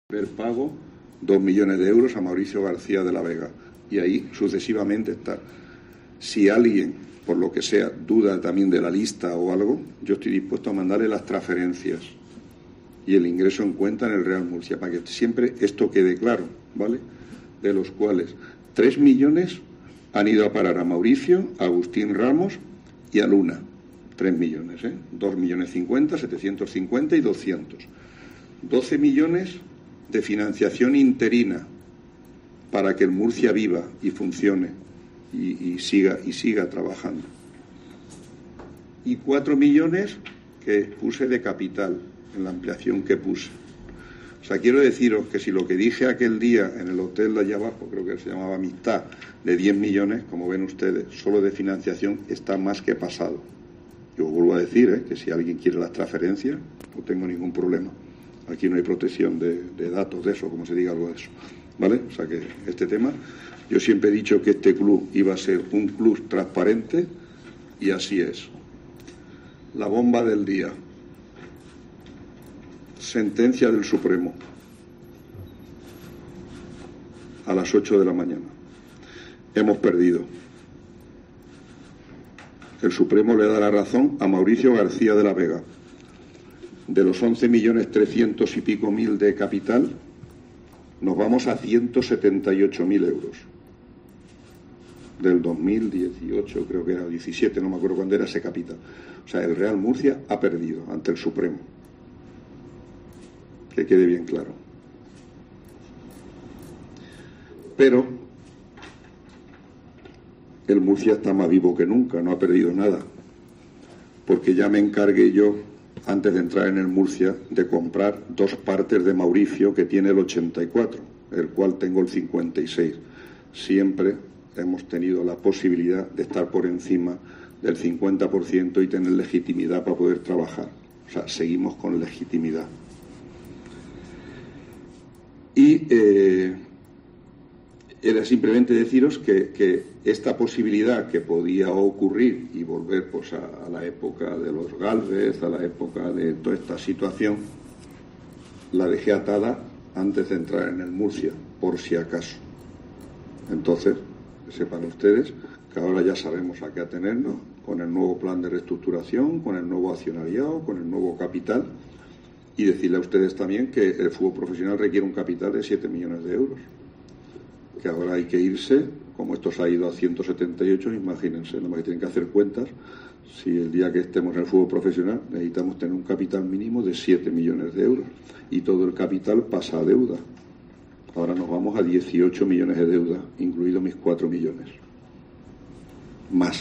primer pago 2 millones de euros a Mauricio García de la Vega, y ahí sucesivamente está. Si alguien, por lo que sea, duda también de la lista o algo, yo estoy dispuesto a mandarle las transferencias y el ingreso en cuenta en el Real Murcia, para que siempre esto quede claro, ¿vale? De los cuales 3 millones han ido a parar a Mauricio, a Agustín Ramos y a Luna. 3 millones, 2 millones 50, 750 y 200. 12 millones de financiación interina para que el Murcia viva y funcione y siga trabajando. Y 4 millones que puse de capital en la ampliación que puse. O sea, quiero deciros que si lo que dije aquel día en el hotel de allá abajo, creo que se llamaba Amistad, de 10 millones, como ven ustedes, solo de financiación, está más que pasado. Yo vuelvo a decir que si alguien quiere las transferencias, no tengo ningún problema. Aquí no hay protección de datos de eso, como se diga algo de eso, ¿vale? O sea que este tema, yo siempre he dicho que este club iba a ser un club transparente y así es. La bomba del día. Sentencia del Supremo. A las 8 de la mañana. Hemos perdido. El Supremo le da la razón a Mauricio García de la Vega. De los 11.300.000 y pico de capital, nos vamos a 178.000 euros. Del 2018, creo que era 17, no me acuerdo cuándo era ese capital. O sea, el Real Murcia ha perdido ante el Supremo. Que quede bien claro. Pero el Murcia está más vivo que nunca, no ha perdido nada. Porque ya me encargué yo, antes de entrar en el Murcia, de comprar 2 partes de Mauricio, que tiene el 84, el cual tengo el 56. Siempre hemos tenido la posibilidad de estar por encima del 50% y tener legitimidad para poder trabajar. O sea, seguimos con legitimidad. Y era simplemente deciros que esta posibilidad que podía ocurrir y volver pues a la época de los Gálvez, a la época de toda esta situación, la dejé atada antes de entrar en el Murcia, por si acaso. Entonces, sepan ustedes que ahora ya sabemos a qué atenernos con el nuevo plan de reestructuración, con el nuevo accionariado, con el nuevo capital, y decirle a ustedes también que el fútbol profesional requiere un capital de 7 millones de euros. Que ahora hay que irse, como esto se ha ido a 178, imagínense, nada más que tienen que hacer cuentas, si el día que estemos en el fútbol profesional necesitamos tener un capital mínimo de 7 millones de euros y todo el capital pasa a deuda. Ahora nos vamos a 18 millones de deuda, incluidos mis 4 millones. Más.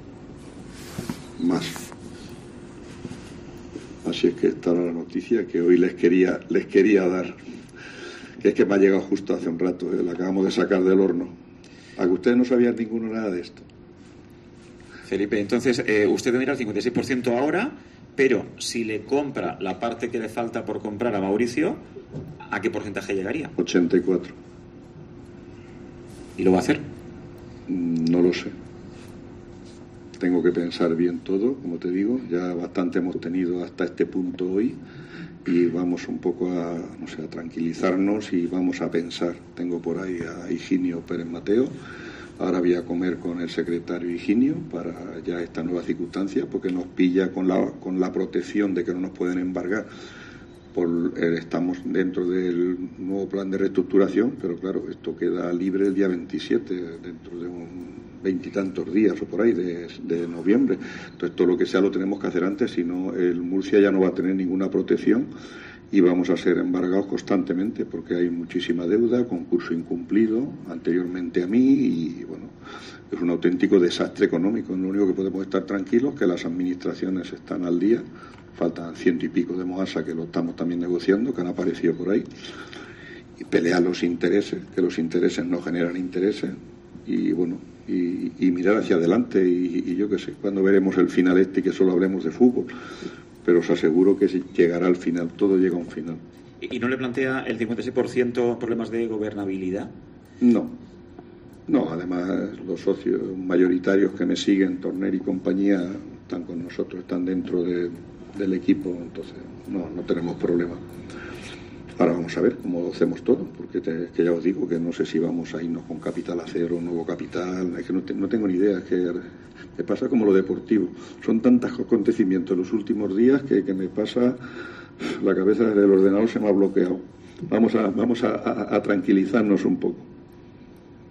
Así es que esta era la noticia que hoy les quería dar. Que es que me ha llegado justo hace un rato, la acabamos de sacar del horno. A que ustedes no sabían ninguno nada de esto. Felipe, entonces usted tendrá el 56% ahora, pero si le compra la parte que le falta por comprar a Mauricio, ¿a qué porcentaje llegaría? 84. ¿Y lo va a hacer? No lo sé. Tengo que pensar bien todo, como te digo. Ya bastante hemos tenido hasta este punto hoy y vamos un poco a tranquilizarnos y vamos a pensar. Tengo por ahí a Higinio Pérez Mateo. Ahora voy a comer con el secretario Higinio para ya esta nueva circunstancia, porque nos pilla con la protección de que no nos pueden embargar. Estamos dentro del nuevo plan de reestructuración, pero claro, esto queda libre el día 27, dentro de un 20 y tantos días o por ahí de noviembre. Entonces todo lo que sea lo tenemos que hacer antes, si no el Murcia ya no va a tener ninguna protección y vamos a ser embargados constantemente porque hay muchísima deuda, concurso incumplido anteriormente a mí y bueno, es un auténtico desastre económico. Lo único que podemos estar tranquilos es que las administraciones están al día, faltan 100 y pico de Moasa que lo estamos también negociando, que han aparecido por ahí, y pelear los intereses, que los intereses no generan intereses y bueno, y mirar hacia adelante y yo qué sé, cuando veremos el final y que solo hablemos de fútbol, pero os aseguro que llegará al final, todo llega a un final. ¿Y no le plantea el 56% problemas de gobernabilidad? No, además los socios mayoritarios que me siguen, Torner y compañía, están con nosotros, están dentro del equipo, entonces no tenemos problema. Ahora vamos a ver cómo hacemos todo, porque que ya os digo que no sé si vamos a irnos con capital a cero, nuevo capital, es que no tengo ni idea, es que me pasa como lo deportivo. Son tantos acontecimientos en los últimos días que me pasa, la cabeza del ordenador se me ha bloqueado. Vamos a tranquilizarnos un poco.